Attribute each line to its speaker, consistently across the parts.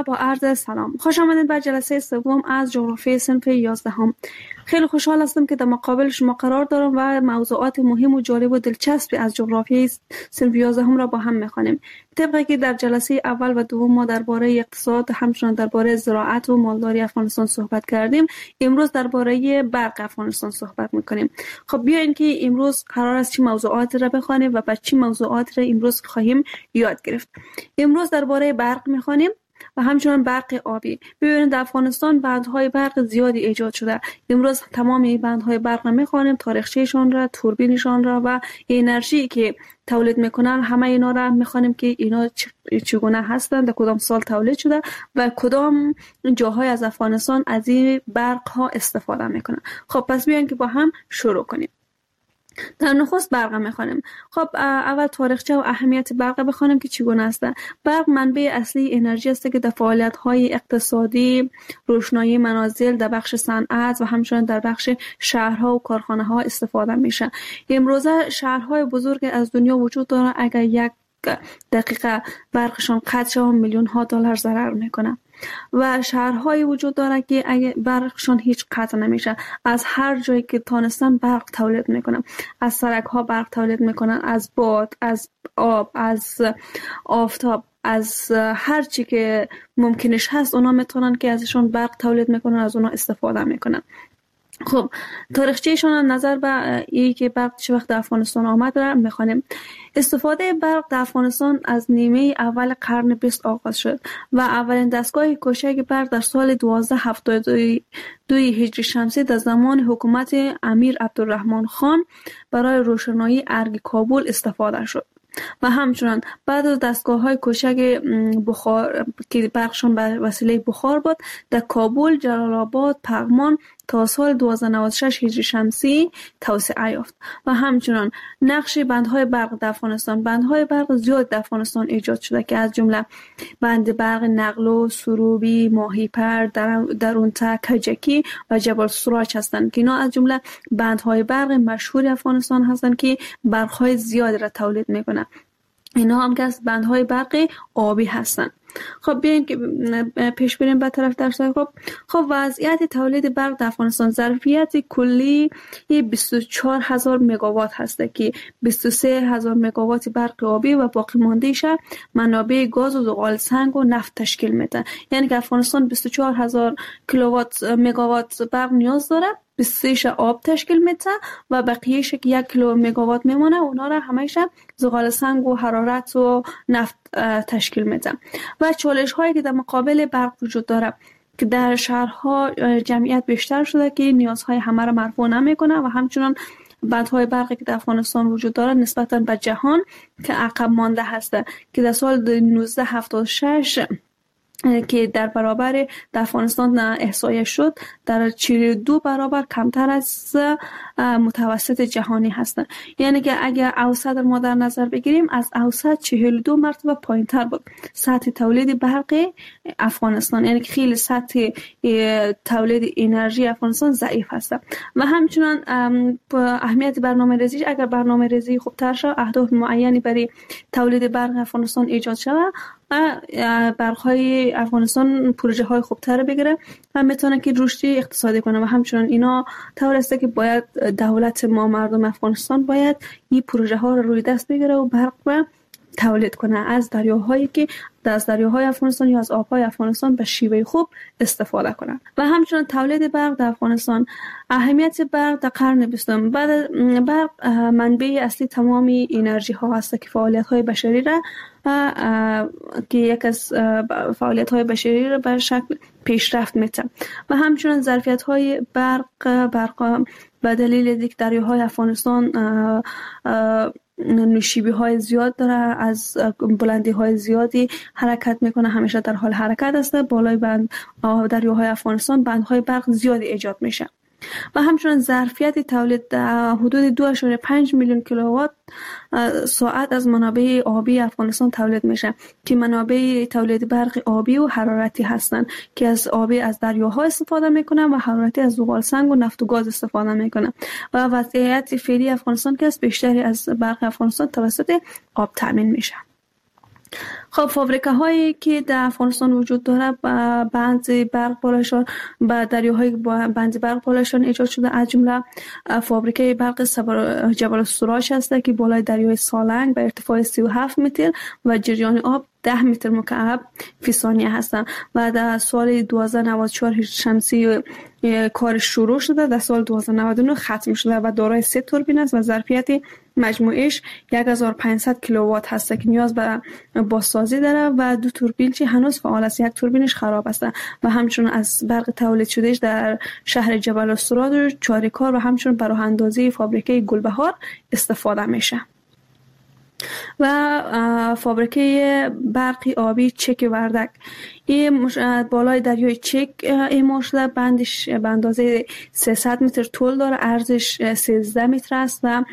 Speaker 1: با عرض سلام. خوش آمدید به جلسه سوم از جغرافی صنف 11. خیلی خوشحال هستم که در مقابل شما قرار دارم و موضوعات مهم و جالب و دلچسبی از جغرافی صنف 11 را با هم می‌خوانیم. طبقی که در جلسه اول و دوم ما درباره اقتصاد، همچنین درباره زراعت و مالداری افغانستان صحبت کردیم، امروز درباره برق افغانستان صحبت می‌کنیم. خب بیاین که امروز قرار است چه موضوعاتی را بخوانیم و بعد چه موضوعاتی را امروز خواهیم یاد گرفت. امروز درباره برق می‌خوانیم و همچنین برق آبی. ببینید در افغانستان بندهای برق زیادی ایجاد شده. امروز تمام این بندهای برق را می‌خوانیم، تاریخچه‌شان را، توربینشان را و انرژی که تولید میکنن، همه اینا را می‌خوانیم که اینا چگونه هستند، در کدام سال تولید شده و کدام جاهای از افغانستان از این برق ها استفاده میکنن. خب پس بیاین که با هم شروع کنیم. در نخست برق میخوانیم. خب اول تاریخچه و اهمیت برق بخوانیم که چگونه است. برق منبع اصلی انرژی است که در فعالیت‌های اقتصادی، روشنایی منازل، در بخش صنعت و همچنین در بخش شهرها و کارخانه‌ها استفاده میشه. امروزه شهرهای بزرگ از دنیا وجود داره، اگر یک دقیقه برقشان قطع شود میلیون‌ها دلار ضرر میکنه. و شهرهای وجود داره که اگه برقشان هیچ قطع نمیشه، از هر جایی که تانستن برق تولید میکنن، از سرک ها برق تولید میکنن، از باد، از آب، از آفتاب، از هر چی که ممکنش هست اونا میتونن که ازشون برق تولید میکنن، از اونا استفاده میکنن. خب تاریخچه‌شان نظر به این که برق چه وقت در افغانستان آمد را میخوانیم. استفاده برق در افغانستان از نیمه اول قرن 20 آغاز شد و اولین دستگاه کوچک برق در سال 1272 هجری شمسی در زمان حکومت امیر عبدالرحمن خان برای روشنایی ارگ کابل استفاده شد. و همچنان بعد از دستگاه‌های کوچک بخار که برقشان به وسیله بخار بود، در کابل، جلال آباد، پغمان تا سال 1296 هجری شمسی توسعه یافت. و همچنان نقش بندهای برق در افغانستان. بندهای برق زیاد در افغانستان ایجاد شده که از جمله بند برق نقلو، سروبی، ماهیپر، درونتا، کجکی و جبل سراج هستند که اینا از جمله بندهای برق مشهور افغانستان هستند که برق‌های زیاد را تولید میکنند. اینا هم که از بندهای برق آبی هستند. خب بیاین که پیش بریم به طرف درسای خب وضعیت تولید برق در افغانستان. ظرفیت کلی 24000 مگاوات هست که 23000 مگاوات برق آبی و باقی مانده‌اش منابع گاز و زغال سنگ و نفت تشکیل میده. یعنی که افغانستان 24000 کیلووات مگاوات برق نیاز داره، 23 آب تشکیل میده و بقیه‌اش که 1 کیلو مگاوات میمونه، اونا را همه‌اش زغال سنگ و حرارت و نفت تشکیل میده. و چالش هایی که در مقابل برق وجود داره که در شهرها جمعیت بیشتر شده که نیازهای همه را مرفوع نمیکنه و همچنان بندهای برقی که در افغانستان وجود داره نسبتاً به جهان که عقب مانده هسته که در سال 1976 که در برابر در افغانستان احصایه شد، در 42 برابر کمتر از متوسط جهانی هستند. یعنی که اگر اوسط ما در نظر بگیریم، از اوسط 42 مرتبه پایینتر بود سطح تولید برق افغانستان. یعنی که خیلی سطح تولید انرژی افغانستان ضعیف هست. و همچنان اهمیت برنامه‌ریزی، اگر برنامه‌ریزی خوبتر شد، اهداف معینی برای تولید برق افغانستان ایجاد شود، برق‌های افغانستان پروژه های خوبتر بگیره و میتونه که رشد اقتصادی کنه. و همچنان اینا طور است که باید دولت ما، مردم افغانستان باید این پروژه ها رو روی دست بگیره و برق رو تولید کنه از دریاهایی که از دریاهای افغانستان یا از آبهای افغانستان به شیوه خوب استفاده کنند. و همچنین تولید برق در افغانستان. اهمیت برق در قرن 20. برق منبع اصلی تمام انرژی ها است که فعالیت های بشری را که یک از فعالیت های بشری را به شکل پیشرفت میده. و همچنین ظرفیت های برق به دلیل اینکه دریاهای افغانستان نوشیبی های زیاد داره، از بلندی های زیادی حرکت میکنه، همیشه در حال حرکت است. بالای بند دریاهای افغانستان بندهای برق زیادی ایجاد میشه. و همچنین ظرفیت تولید حدود 2.5 میلیون کیلووات ساعت از منابع آبی افغانستان تولید میشه که منابع تولید برق آبی و حرارتی هستند که از آبی از دریاها استفاده میکنن و حرارتی از زغال سنگ و نفت و گاز استفاده میکنن. و وضعیت فعلی افغانستان که از بیشتری از برق افغانستان توسط آب تامین میشه. خب فابریکه هایی که در افغانستان وجود داره بند برق بالایشان و دریاهای بند برق بالایشان ایجاد شده، از جمله فابریکه برق جبل السراج هست که بالای دریای سالنگ به ارتفاع 37 متر و جریان آب 10 متر مکعب فی ثانیه هستند و در سال 1294 هجری شمسی کارش شروع شده، در سال 1299 ختم شده و دارای 3 توربین است و ظرفیت مجموعش 1500 کیلووات هست که نیاز به بازسازی داره و 2 توربین چی هنوز فعال است، 1 توربینش خراب است و همچنین از برق تولید شدهش در شهر جبل السراج و چاریکار و همچنین برای اندازی فابریکه گلبهار استفاده میشه. و فابریکه برقی آبی چک وردک این بالای دریای چک اعمار شده، بندش به اندازه 300 متر طول داره، عرضش 13 متر است و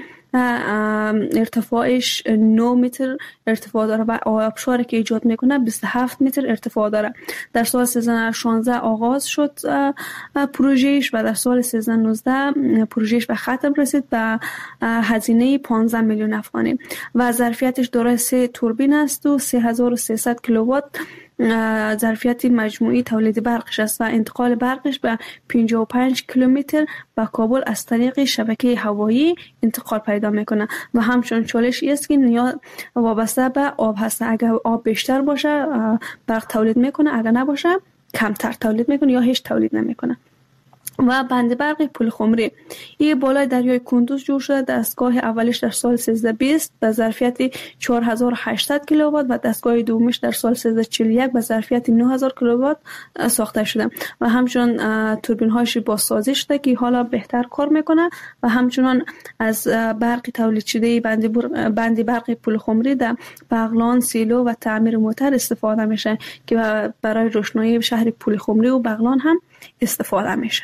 Speaker 1: ارتفاعش 9 متر ارتفاع داره و آبشاری که ایجاد میکنه 27 متر ارتفاع داره. در سال 1316 آغاز شد پروژهش و در سال 1319 پروژهش به ختم رسید به هزینه 15 میلیون افغانی و ظرفیتش دارای 3 توربین است و 3300 کیلووات ظرفیت مجموعی تولید برقش است و انتقال برقش به 55 کیلومتر به کابل از طریق شبکه هوایی انتقال پیدا میکنه و همچنین چالش است که نیاز وابسته به آب هست. اگر آب بیشتر باشه برق تولید میکنه، اگر نباشه کمتر تولید میکنه یا هیچ تولید نمیکنه. و بند برق پل خمری این بالای دریای کندوز جور شده، دستگاه اولش در سال 1320 به ظرفیت 4800 کیلووات و دستگاه دومش در سال 1341 به ظرفیت 9000 کیلووات ساخته شده و همچنین توربین هاش بازسازی شده که حالا بهتر کار میکنه و همچنین از برق تولید شده بند برق پل خمری در بغلان، سیلو و تعمیر موتر استفاده میشه که برای روشنایی شهر پل خمری و بغلان هم استفاده میشه.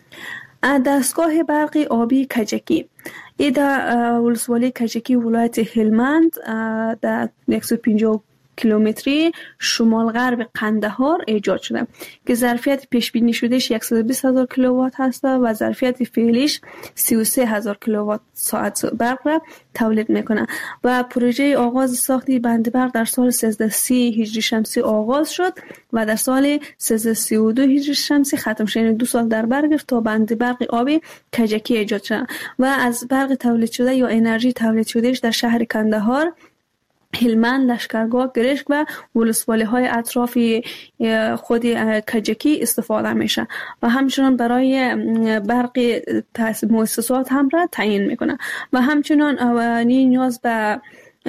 Speaker 1: دستگاه برقی آبی کجکی این در ولسوالی کجکی ولایت هلمند در 150 کیلومتری شمال غرب قندهار ایجاد شده که ظرفیت پیش بینی شدهش 120000 کیلووات هست و ظرفیت فعلیش 33000 کیلووات ساعت برق را تولید میکنه و پروژه آغاز ساخت بند برق در سال 1330 هجری شمسی آغاز شد و در سال 1332 هجری شمسی ختم شد، یعنی 2 سال در بر گرفت تا بند برق آبی کجکی ایجاد شد و از برق تولید شده یا انرژی تولید شدهش در شهر قندهار، هلمند، لشکرگاه، گرشک و ولسوالی های اطراف خود کجکی استفاده میشه و همچنان برای برق مؤسسات هم را تعیین میکنه و همچنان نیاز به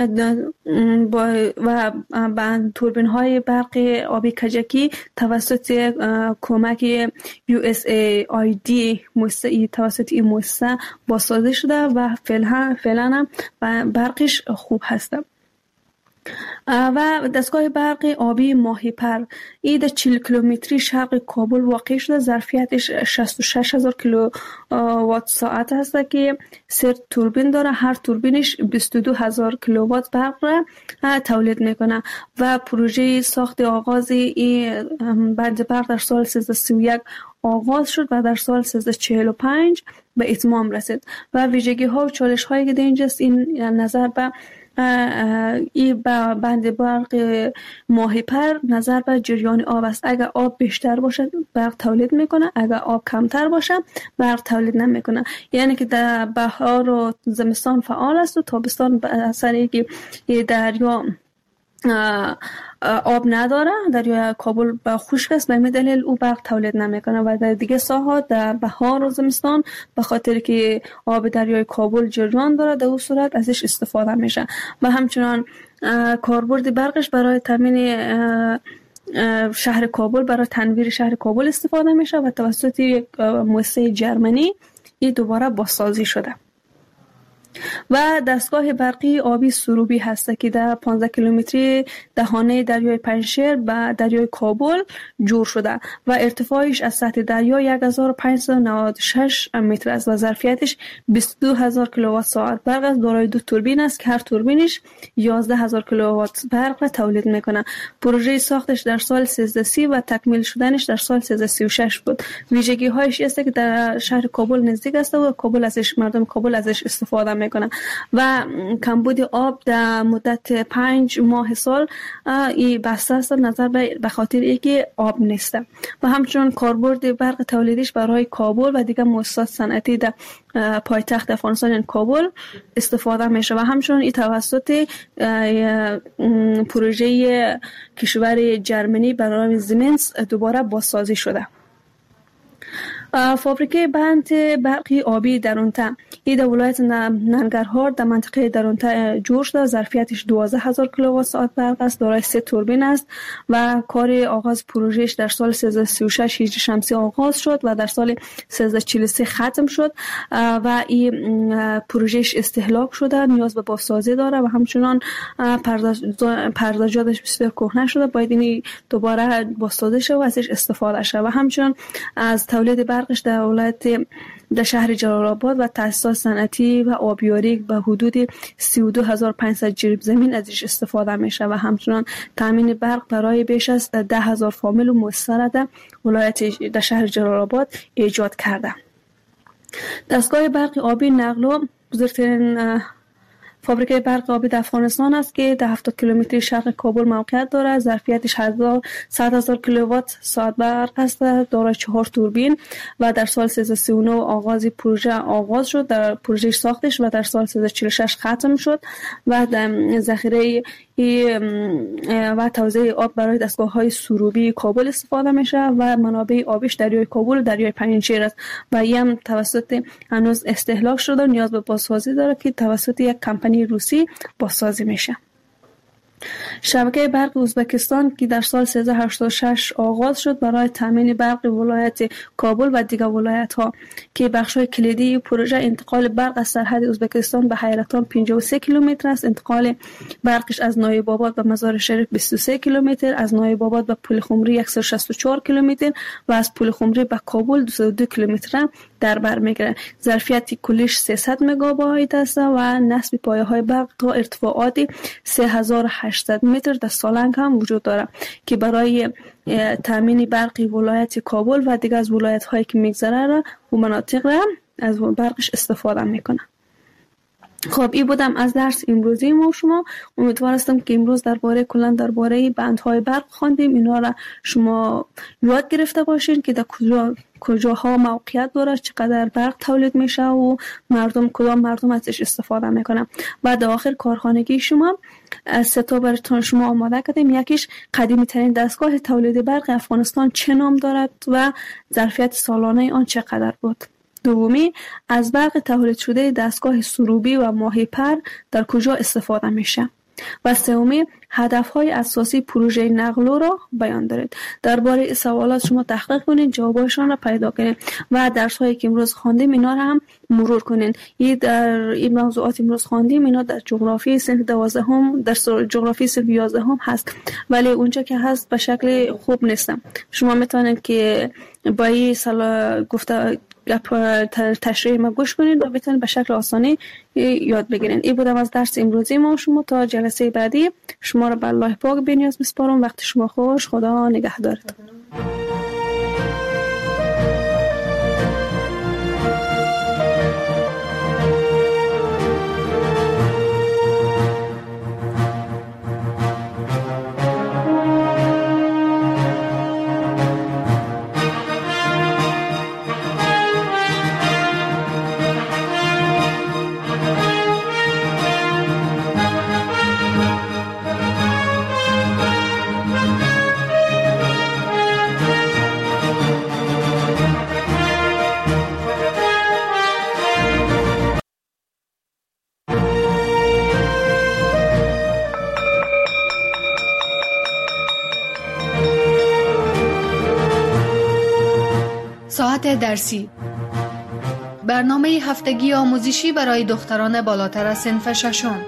Speaker 1: و توربین های برق آبی کجکی توسط کمک USAID توسط این مؤسسه بازسازی شده و فعلا هم برقش خوب هست. و دستگاه برق آبی ماهیپر این در 40 کیلومتری شرق کابل واقع شده، ظرفیتش 66000 کیلووات ساعت هست که 3 توربین داره، هر توربینش 22000 کیلووات برق را تولید میکنه و پروژه ساخت آغاز این بند برق در سال 1331 آغاز شد و در سال 1345 به اتمام رسید و ویژگی ها و چالش هایی که در اینجاست این نظر به این بند برق ماهیپر نظر به جریان آب است. اگر آب بیشتر باشه برق تولید میکنه، اگر آب کمتر باشه برق تولید نمیکنه، یعنی که در بهار و زمستان فعال است و تابستان به اثر اینکه دریا آب نداره، دریای کابل با خشک است، به همین دلیل او برق تولید نمیکنه و در دیگه ساحات در بهار و زمستان به خاطر که آب دریای کابل جریان داره در اون صورت ازش استفاده میشه و همچنان کاربرد برقش برای تامین شهر کابل، برای تنویر شهر کابل استفاده میشه و توسط یک مؤسسه جرمنی این دوباره بازسازی شده. و دستگاه برقی آبی سروبی هست که در 15 کیلومتری دهانه دریای پنجشیر و دریای کابل جور شده و ارتفاعش از سطح دریا 1596 متر است و ظرفیتش 22000 کیلووات ساعت برق است. دارای 2 توربین است که هر توربینش 11000 کیلووات برق را تولید میکنه. پروژه ساختش در سال 1330 و تکمیل شدنش در سال 1336 بود. ویژگی هایش است که در شهر کابل نزدیک است و کابل ازش مردم کابل ازش استفاده میکنه و کمبود آب در مدت 5 ماه سال این بسته است نظر به خاطر اینکه آب نیست و همچنین کاربرد برق تولیدیش برای کابل و دیگر مؤسسات صنعتی در پایتخت افغانستان یعنی کابل استفاده میشه و همچنین این توسط پروژه کشور جرمنی برای زمینس دوباره بازسازی شده. فابریکه بند برقی آبی درونتا این در ولایت ننگرهار در منطقه درونتا جور شده. ظرفیتش 12000 کیلووات ساعت برق است، دارای 3 توربین است و کار آغاز پروژهش در سال 1336 هجری شمسی آغاز شد و در سال 1343 ختم شد و این پروژهش استهلاک شده، نیاز به بازسازی داره و همچنان پردازجاتش بسیار کهنه شده، باید این دوباره بازسازی شه و ازش استفاده شه و همچنان از تولید برقش در ولایت در شهر جلال آباد و تأسیسات صنعتی و آبیاری به حدود 32500 جریب زمین ازش استفاده میشه و همچنان تامین برق برای بیش از 10000 فامیل و مؤسسه در ولایت در شهر جلال آباد ایجاد کرده. دستگاه برق آبی نقلو بزرگترین فابریکه برق آبی در افغانستان است که در 70 کیلومتری شرق کابل موقعیت دارد. ظرفیتش 100,000 کیلووات ساعت برق است، دارای 4 توربین و در سال 1339 آغاز پروژه آغاز شد، در پروژه ساختش و در سال 1346 ختم شد و در ذخیره و توزیع آب برای دستگاه‌های سروبی کابل استفاده میشه و منابع آبیش دریای کابل و دریای پنجشیر است و این توسط هنوز استهلاک شده، نیاز به بازسازی داره که توسط یک کمپانی روسی بازسازی میشه. شبکه برق ازبکستان که در سال 1386 آغاز شد برای تامین برق ولایت کابل و دیگر ولایت ها که بخش‌های کلیدی پروژه انتقال برق از سرحد ازبکستان به حیرتان 53 کیلومتر است، انتقال برقش از نایب آباد به مزار شریف 23 کیلومتر، از نایب آباد به پل خمری 164 کیلومتر و از پل خمری به کابل 202 کیلومتر در بر میگیره. ظرفیت کلیش 300 مگابایت است و نصب پایه‌های برق تا ارتفاعات 3800 متر در سالنگ هم وجود داره که برای تامین برقی ولایت کابل و دیگر از ولایت هایی که میگذره را و مناطق را از برقش استفاده میکنه. خب این بودم از درس امروزی ما شما. امیدوار هستم که امروز درباره بندهای برق خواندیم، اینا را شما یاد گرفته باشین که در کجاها موقعیت داره، چقدر برق تولید میشه و کدام مردم ازش استفاده میکنن. و در آخر کارخانگی شما 3 تا براتون شما آماده کردیم. یکیش قدیمی ترین دستگاه تولید برق افغانستان چه نام دارد و ظرفیت سالانه آن چقدر بود. دومی از برق تولید شده دستگاه سروبی و ماهی پر در کجا استفاده میشه. و سومی هدفهای اساسی پروژه نقلو را بیان دارید. درباره این سوالات شما تحقیق کنید، جوابشان را پیدا کنید و درس‌هایی که امروز خواندیم اینا را هم مرور کنید. این موضوعات امروز خواندیم اینا در جغرافی صنف 12 در جغرافی صنف 11 هست، ولی اونجا که هست به شکل خوب نیستم. شما میتونید که با این گفته تشریح ما گوش کنید و بتونید به شکل آسانی یاد بگیرید. این بودم از درس امروزی ما شما. تا جلسه بعدی شما را به الله پاک بی‌نیاز میسپارم. وقت شما خوش. خدا نگهدارت.
Speaker 2: ساعت درسی، برنامه هفتگی آموزشی برای دختران بالاتر از صنف ششم.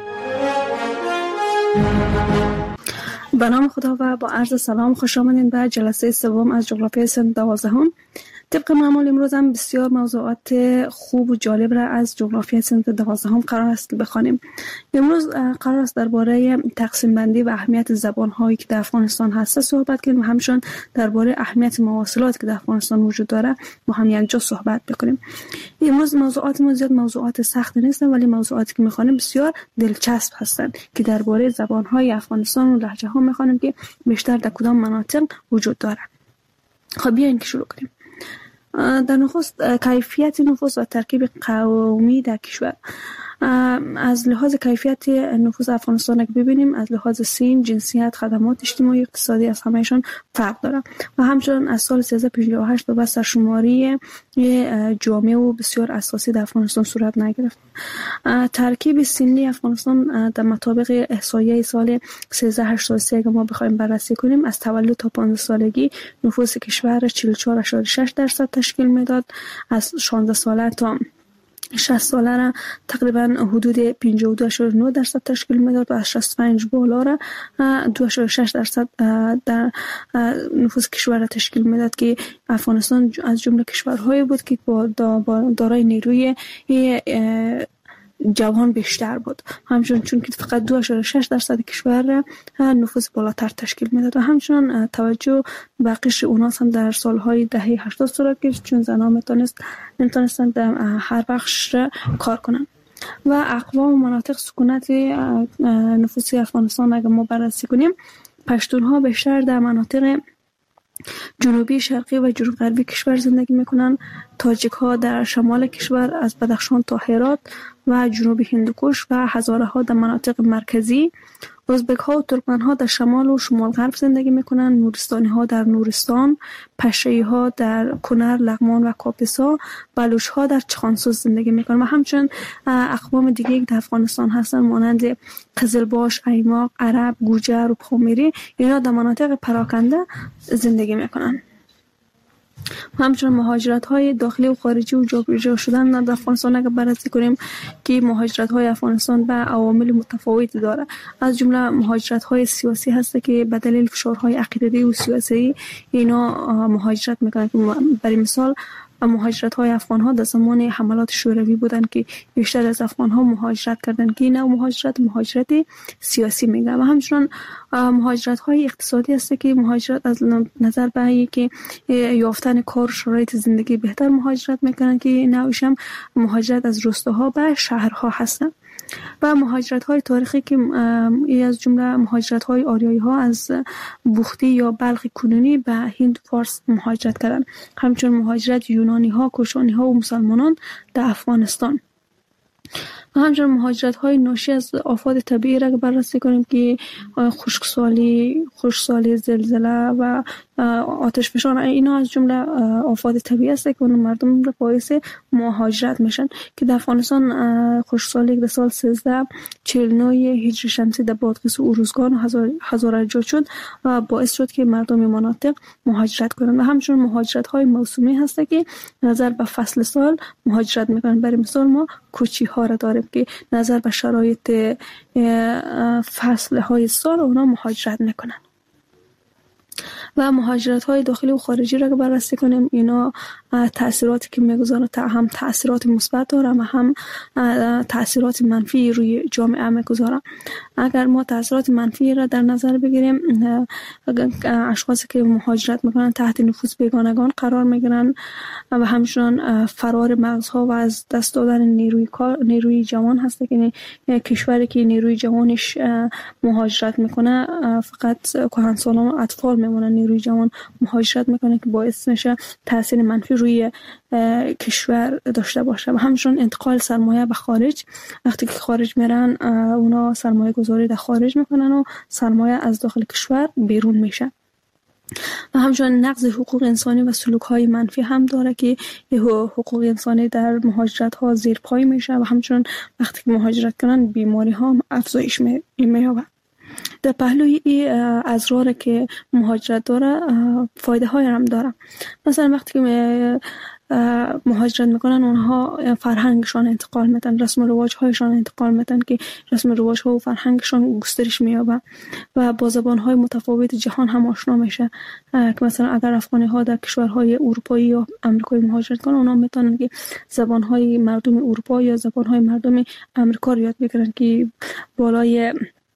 Speaker 1: به نام خدا و با عرض سلام خوش آمدین به جلسه سوم از جغرافی صنف 12. طبق معمول امروز هم بسیار موضوعات خوب و جالب را از جغرافیای سنف 12 هم قرار است که بخوانیم. امروز قرار است درباره تقسیم بندی و اهمیت زبان هایی که در افغانستان هست صحبت کنیم و همچنین درباره اهمیت مواصلات که در افغانستان وجود داره با هم یک جا صحبت بکنیم. امروز موضوعات ما زیاد موضوعات سخت نیستن، ولی موضوعاتی که میخوانیم بسیار دلچسب هستند که درباره زبان های افغانستان و لهجه ها میخوانیم که بیشتر در کدام مناطق وجود داره. خب بیاین که شروع کنیم. در نخست کیفیت نفوس و ترکیب قومی در کشور. از لحاظ کیفیت نفوس افغانستان اگه ببینیم، از لحاظ سن، جنسیت، خدمات اجتماعی و اقتصادی از همهشون فرق داره و همچنین از سال 1358 به بعد سرشماری جامع و بسیار اساسی در افغانستان صورت نگرفت. ترکیب سنی افغانستان در مطابق احصایه سال 1383 اگه ما بخوایم بررسی کنیم، از تولد تا 15 سالگی نفوس کشور 44.6% تشکیل میداد، از 16 ساله تا 60 ساله را تقریبا حدود 52.9% تشکیل میداد و از 65 بالا را 2.6% در نفوس کشور را تشکیل میداد که افغانستان از جمله کشورهایی بود که با دارای نیروی جوان بیشتر بود، همچنین چون که فقط 2.6% کشور نفوس بالاتر تشکیل میداد و همچنین توجه به قشر اوناس هم در سالهای دهه 80 صورت گرفت، چون زنان میتونستن در هر بخش کار کنن. و اقوام و مناطق سکونت نفوسی افغانستان اگر ما بررسی کنیم، پشتون ها بیشتر در مناطق جنوبی، شرقی و جنوب غربی کشور زندگی میکنن. تاجیک ها در شمال کشور از بدخشان تا هرات و جنوب هندوکش و هزاره ها در مناطق مرکزی. ازبک ها و ترکمن ها در شمال و شمال غرب زندگی میکنن. نورستانی ها در نورستان، پشه‌ای ها در کنر، لغمان و کاپیسا، بلوچ ها در چخانسوز زندگی میکنن و همچنین اقوام دیگه که در افغانستان هستن مانند قزلباش، ایماق، عرب، گوجر و پامیری، اینا در مناطق پراکنده زندگی میکنن. همچنین مهاجرت های داخلی و خارجی و جابجا شدن در افغانستان اگر بررسی کنیم که مهاجرت های افغانستان به عوامل متفاوتی داره. از جمله مهاجرت های سیاسی هست که به دلیل فشارهای عقیدتی و سیاسی اینا مهاجرت میکنن. برای مثال مهاجرت های افغان ها در زمان حملات شوروی بودن که بیشتر از افغان ها مهاجرت کردن که این مهاجرت سیاسی میگن. و همچنین مهاجرت های اقتصادی هست که مهاجرت از نظر به اینکه یافتن کار، شرایط زندگی بهتر مهاجرت میکنن که نوعش هم مهاجرت از روستاها به شهرها هستن. و مهاجرت های تاریخی که از جمله مهاجرت های آریایی ها از بوختی یا بلخ کنونی به هند فارس مهاجرت کردن. همچنین مهاجرت یونانی ها، کوشانی ها و مسلمانان در افغانستان. و همچنین مهاجرت های ناشی از آفات طبیعی را بررسی کنیم که خشکسالی، زلزله و آتش فشان، اینا از جمله آفات طبیعی است که اون مردم را باعث مهاجرت میشن که در افغانستان خشکسالی در سال 1349 هجری شمسی در بادغیس و اروزگان و هزارجات شد و باعث شد که مردم مناطق مهاجرت کنند. و همچنین مهاجرت های موسمی هست که نظر به فصل سال مهاجرت میکنن. برای مثال ما کوچی ها را داریم که نظر به شرایط فصل های سال اونا مهاجرت میکنن. و مهاجرت های داخلی و خارجی را که بررسی کنیم، اینا تأثیراتی که میگذارن هم تأثیرات مثبت داره و هم تأثیرات منفی روی جامعه میگذارن. اگر ما تأثیرات منفی را در نظر بگیریم، اشخاصی که مهاجرت میکنن تحت نفوذ بیگانگان قرار میگیرن و همچنین فرار مغزها و از دست دادن نیروی جوان هست که کشوری که نیروی جوانش مهاجرت میکنه فقط کهنسالان و اطفال میمونن، نیروی جوان مهاجرت میکنه که باعث میشه تاثیر منفی روی کشور داشته باشه. و همچنین انتقال سرمایه به خارج، وقتی که خارج میرن اونا سرمایه گذاری در خارج میکنن و سرمایه از داخل کشور بیرون میشه. و همچنین نقض حقوق انسانی و سلوک های منفی هم داره که حقوق انسانی در مهاجرت ها زیر پای میشه و همچنین وقتی که مهاجرت کنن بیماری ها افزایش مییابه. در پهلوی اضرار که مهاجرت داره فایده های هم داره. مثلا وقتی که مهاجرت میکنن اونها فرهنگشان انتقال میدن، رسم و رواج هایشان انتقال میدن که رسم و رواج ها و فرهنگشان گسترش مییابه و با زبان های متفاوت جهان هم آشنا میشه. که مثلا اگر افغانی ها در کشورهای اروپایی یا آمریکایی مهاجرت کنن، اونها میتونن که زبان های مردم اروپا یا زبان های مردم آمریکا رو یاد بگیرن که بالای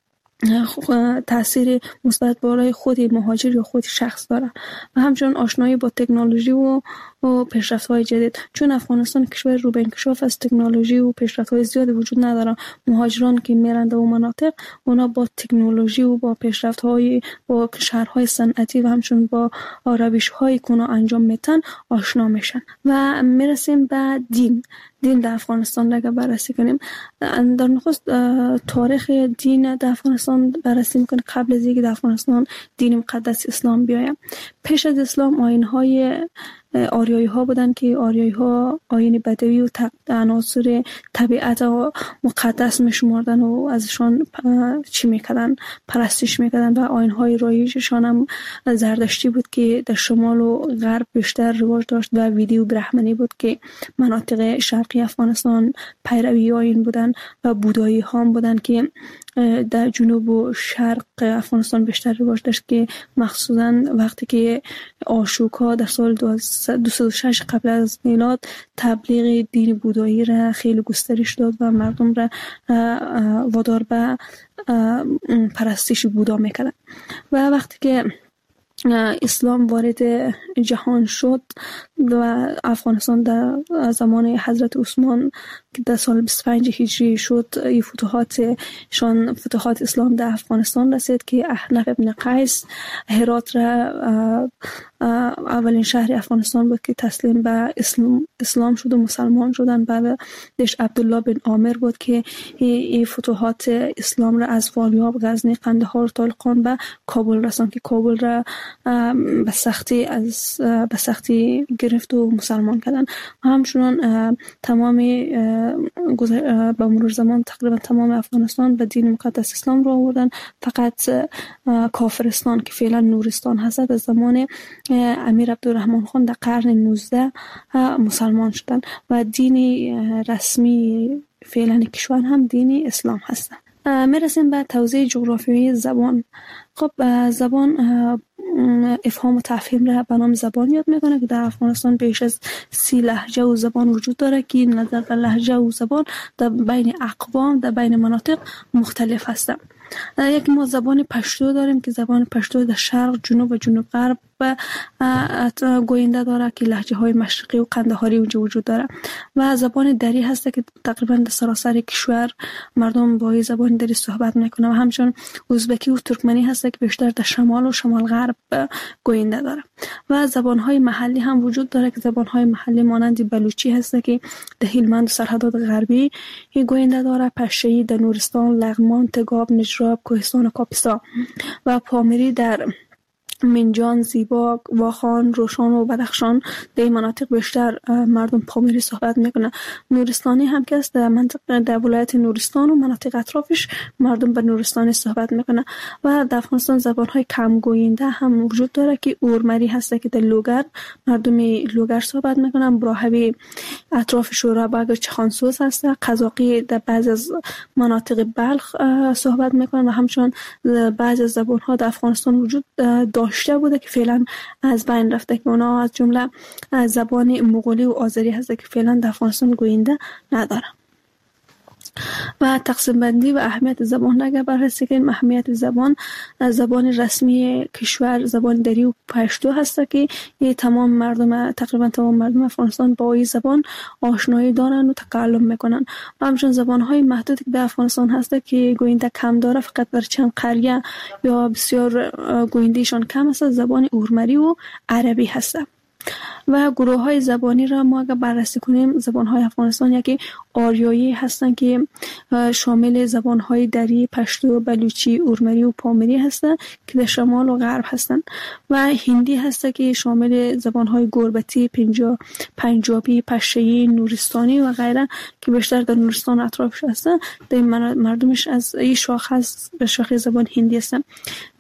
Speaker 1: تاثیر مثبت بالای خود مهاجر یا خود شخص داره. و همچنین آشنایی با تکنولوژی و پیشرفت‌های جدید، چون افغانستان کشور رو به انکشاف از تکنولوژی و پیشرفت‌های زیادی وجود نداره. مهاجران که میرند و مناطق، اونا با تکنولوژی و با پیشرفت‌های با شهرهای صنعتی و همچنین با روش‌های که اونا انجام میتن آشنا میشن. و میرسیم به دین در افغانستان را بررسی کنیم. در نخست تاریخ دین در افغانستان بررسی میکنیم قبل از اینکه در افغانستان دین مقدس اسلام بیاید. پیش از اسلام آیین‌های آریایی ها بودن که آریایی ها آیین بدوی و عناصر طبیعت مقدس میشمردن و ازشان چی میکردن؟ پرستش میکردن. و آیین های رایجشان هم زردشتی بود که در شمال و غرب بیشتر رواج داشت و ویدی و برهمنی بود که مناطق شرقی افغانستان پیروی آیین بودن. و بودایی ها هم بودن که در جنوب و شرق افغانستان بیشتر رواج داشت که مخصوصا وقتی که آشوکا در سال 206 قبل از میلاد تبلیغ دین بودایی را خیلی گسترش داد و مردم را وادار به پرستش بودا میکردن. و وقتی که اسلام وارد جهان شد و افغانستان در زمان حضرت عثمان که در سال 25 هجری شد، این فتوحات اسلام در افغانستان رسید که احنف ابن قیس هرات را اولین شهر افغانستان بود که تسلیم به اسلام شد و مسلمان شدن. بعدش عبدالله بن عامر بود که این فتوحات اسلام را از فاریاب، غزنی، قندهار، طالقان به کابل رساند که کابل را به سختی گرفت و مسلمان کردن. و همچنان تمام با مرور زمان تقریبا تمام افغانستان به دین مقدس اسلام رو آوردن. فقط کافرستان که فعلا نورستان هست از زمان امیر عبدالرحمن خان در قرن 19 مسلمان شدن و دین رسمی فعلا کشور هم دین اسلام هستن. میرسیم به توضیح جغرافیایی زبان. خب زبان افهام و تفهیم را به نام زبان یاد میکنه که در افغانستان بیش از 30 لهجه و زبان وجود داره که نظر به لهجه و زبان در بین اقوام در بین مناطق مختلف هستند. یک ما زبان پشتو داریم که زبان پشتو در شرق، جنوب و جنوب غرب گوینده داره که لهجه های مشرقی و قندهاری اونجا وجود داره. و زبان دری هست که تقریبا در سراسر کشور مردم با این زبان دری صحبت میکنه. و همچنین ازبکی و ترکمنی هست که بیشتر در شمال و شمال غرب گوینده داره. و زبان های محلی هم وجود داره که زبان های محلی مانند بلوچی هست که در هلمند و سرحدات غربی گوینده داره، پشه‌ای در نورستان، لغمان، تگاب، نجراب، کوهستان و کاپیسا. و پامیری در منجان، زیبا، واخان، روشان و بدخشان در این مناطق بیشتر مردم پامیری صحبت میکنن. نورستانی هم که است در ولایت نورستان و مناطق اطرافش مردم به نورستانی صحبت میکنن. و در افغانستان زبانهای کم گوینده هم وجود داره که اورمری هست که در لوگر مردم لوگر صحبت میکنن. براهوی اطراف شورابگ و چخانسوز هست. قزاقی در بعض از مناطق بلخ صحبت میکنن. و همچنین بعض از زبانها در افغانستان وجود داشته بوده که فعلا از بین رفته که اونا از جمله زبان مغولی و آذری هست که فعلا در افغانستان گوینده نداره. و تقسیم بندی و اهمیت زبان اگر بررسی کنیم، اهمیت زبان رسمی کشور زبان دری و پشتو هست که تقریبا تمام مردم افغانستان با این زبان آشنایی دارن و تکلم میکنن. و همچنین زبانهای محدودی که در افغانستان هست که گوینده کم داره، فقط در چند قریه یا بسیار گویندهشان کم هست، زبان اورمری و عربی هست. و گروه های زبانی را ما اگر بررسی کنیم، زبان های افغانستان یکی آریایی هستند که شامل زبان های دری، پشتو، بلوچی، اورمری و پامیری هستند که در شمال و غرب هستند. و هندی هست که شامل زبان های گربتی، پنجابی، پشه‌ای، نورستانی و غیره که بیشتر در نورستان اطرافش هستند. در مردمش از این شاخه به شاخه زبان هندی هستند.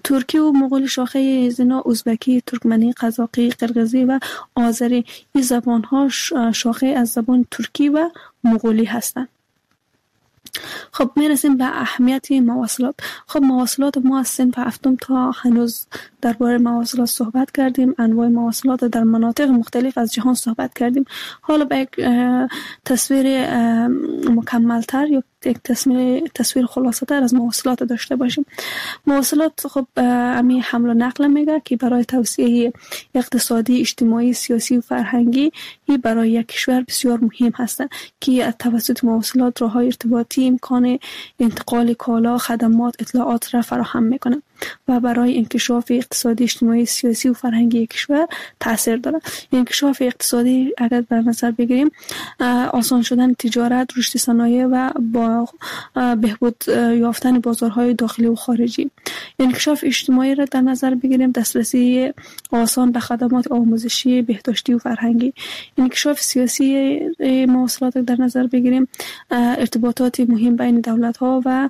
Speaker 1: ترکی و مغول شاخه زنا ازبکی، ترکمنی، قزاقی، قرقیزی و آذری. این زبان ها شاخه از زبان ترکی و مغولی هستند. خب میرسیم به اهمیت مواصلات. خب مواصلات ما از صنف هفتم تا هنوز درباره مواصلات صحبت کردیم، انواع مواصلات در مناطق مختلف از جهان صحبت کردیم. حالا به یک تصویر مکملتر یا یک تصویر خلاصه تر از مواصلات داشته باشیم. مواصلات خب امی حمل و نقل میگه که برای توسعه اقتصادی، اجتماعی، سیاسی و فرهنگی این برای یک کشور بسیار مهم هستند که توسط مواصلات راههای ارتباطی امکان انتقال کالا، خدمات، اطلاعات را فراهم میکنه و برای انکشاف اقتصادی، اجتماعی، سیاسی و فرهنگی کشور تاثیر داره. انکشاف اقتصادی اگر در نظر بگیریم، آسان شدن تجارت، رشد صنایع و با بهبود یافتن بازارهای داخلی و خارجی. انکشاف اجتماعی را در نظر بگیریم، دسترسی آسان به خدمات آموزشی، بهداشتی و فرهنگی. انکشاف سیاسی مواصلات در نظر بگیریم، ارتباطات مهم بین دولت‌ها و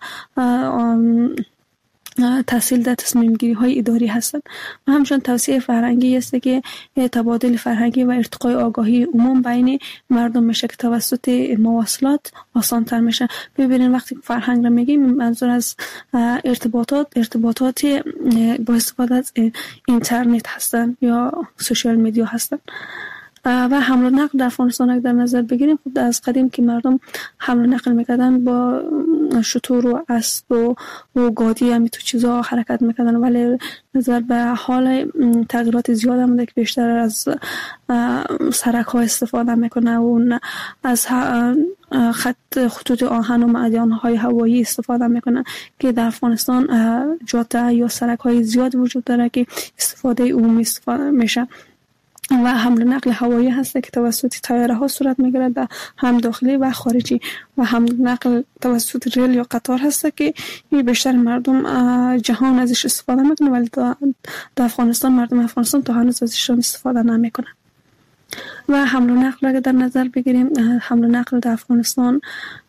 Speaker 1: تحصیل در تصمیم گیری های اداری هستند. و همچنین توسعه فرهنگی است که تبادل فرهنگی و ارتقای آگاهی عموم بین مردم میشه که توسط مواصلات آسان تر میشه. ببینید وقتی فرهنگ را میگیم منظور از ارتباطات با استفاده از اینترنت هستند یا سوشال میدیا هستند. و حمل و نقل در افغانستان در نظر بگیریم، خب از قدیم که مردم حمل و نقل میکردن با شتر و اسب و گادی همین تو چیزا حرکت میکردن، ولی نظر به حال تغییرات زیاد آمده که بیشتر از سرک ها استفاده میکنه و از خطوط آهن و معدن های هوایی استفاده میکنه که در افغانستان جاده یا سرک های زیاد وجود داره که استفاده عمومی استفاده میشه. و حمل و نقل هوایی هست که توسط طیاره ها صورت میگیره، هم داخلی و خارجی. و حمل و نقل توسط ریل یا قطار هست که بیشتر مردم جهان ازش استفاده میکنه، ولی در افغانستان مردم افغانستان تا هنوز ازش استفاده نمیکنه. و حمل و نقل اگر در نظر بگیریم، حمل و نقل در افغانستان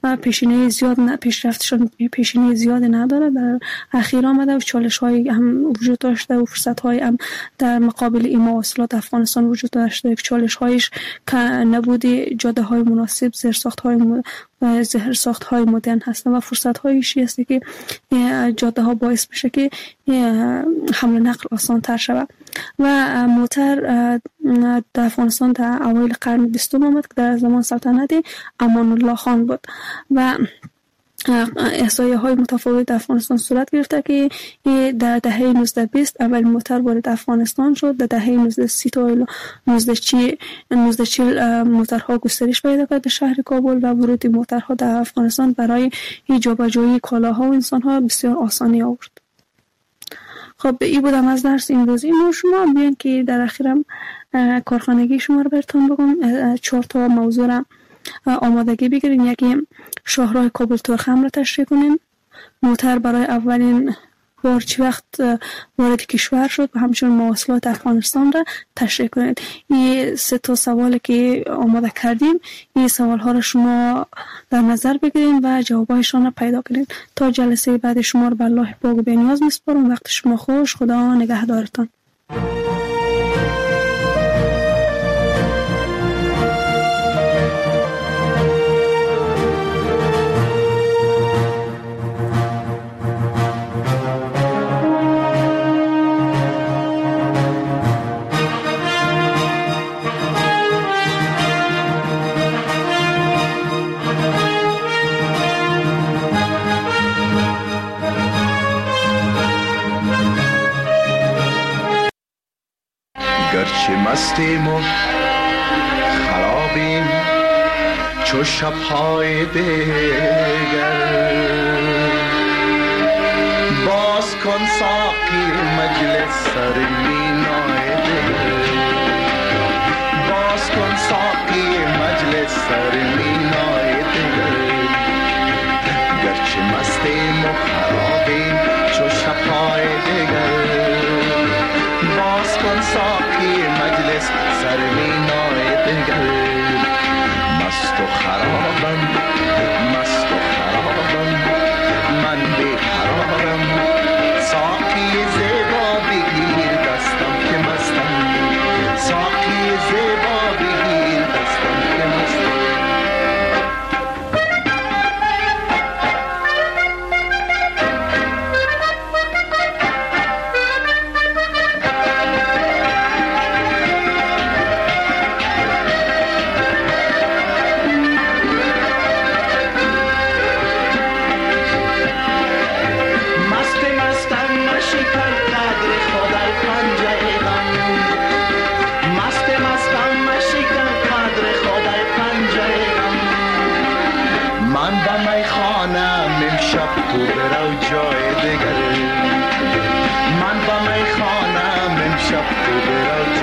Speaker 1: پیشینه زیاد نداره، در اخیر آمده و چالش های هم وجود داشته و فرصت های هم در مقابل این مواصلات افغانستان وجود داشته. چالش هایش که نبود جاده های مناسب، زیرساخت های مدرن هستند و فرصت هایش است که جاده ها باعث میشه که حمل و نقل آسان تر شود. و موتر در افغانستان در اوایل قرن 20 آمد که در زمان سلطنت امان الله خان بود و احصایه های متفاوت در افغانستان صورت گرفته که در دهه 1920 اول موتر وارد افغانستان شد. در دهه 1930 تا 1940 موترها گسترش پیدا کرد به شهر کابل و ورود موترها در افغانستان برای جابجایی کالاها و انسانها بسیار آسانی آورد. خب این بودم از درس امروزی ما. شما بیان که در اخیرم کارخانگی شما رو براتون بگم. 4 تا موضوع را آمادگی بگیرین. یکی شاهراه کابل تورخم را تشریح کنین، موتر برای اولین بار چه وقت وارد کشور شد و همچنین مواصلات افغانستان را تشریح کنید. این 3 تا سوالی که آماده کردیم، این سوال ها را شما در نظر بگیرین و جوابایشان را پیدا کنید. تا جلسه بعد شما را به الله پاک و بی‌نیاز میسپارم. وقت شما خوش. خدا نگهدارتان.
Speaker 3: گرچه مستیم و خرابیم چو شب‌های دیگر، باز کن ساقی مجلس سر مینای دگر، باز کن ساقی مجلس سر مینای دگر. گرچه مستیم و خرابیم چو شب‌های دیگر، باز کن ساقی مجلس سر مینای دگر. مست و خرابم، مست و خرابم، من بی قرارم، ساقی زیب تو برو جای دگر.